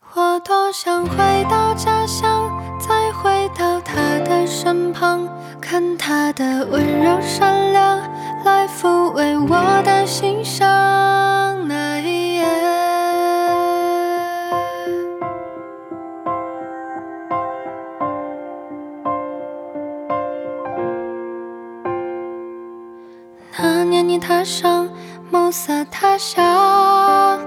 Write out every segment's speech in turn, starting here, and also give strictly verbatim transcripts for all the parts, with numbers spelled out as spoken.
我多想回到家乡，再回到他的身旁，看他的温柔善良，来抚慰我的心伤。那一夜，那年你踏上暮色他乡，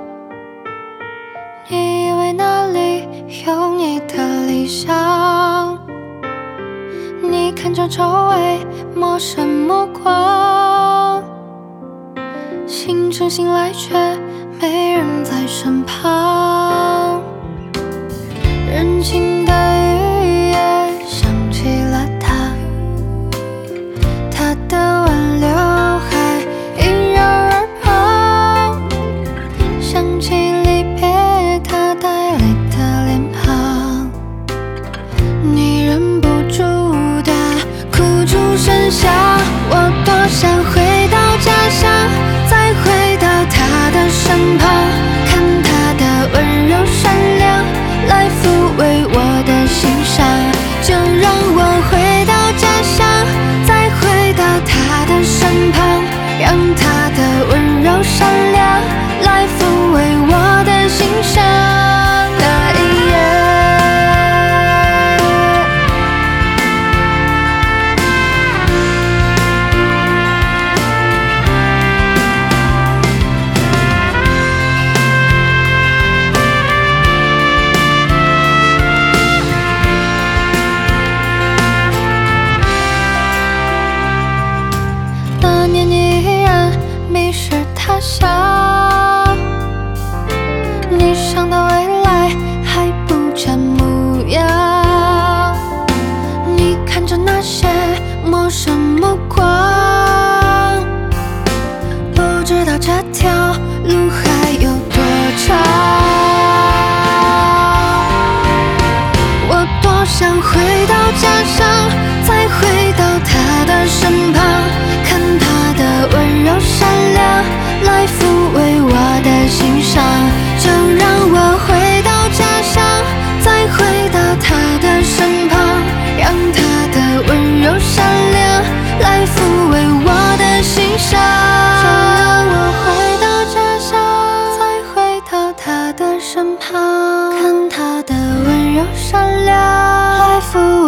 你以为那里有你的理想，你看着周围陌生目光，清晨醒来却没人在身旁，人静的雨也想起了他，他的挽留还萦绕耳旁，想起离别他带泪的脸庞，你忍不住的哭出声响。我多想回到家乡，再回到他的身旁，看他的温柔善良，来抚慰我的心伤。就让我回到家乡，再回到他的身旁，让他的温柔善良来抚慰我的心伤。那一夜，那年你依然迷失他乡，你想到未来还不见模样，你看着那些陌生目光，不知道这条路还有多长。我多想回到家乡，再回到他的身旁，看他的温柔善良来抚慰我的心伤。就让我回到家乡，再回到他的身旁，让他的温柔善良来抚慰我的心伤。就让我回到家乡，再回到他的身旁，看他的温柔善良来抚慰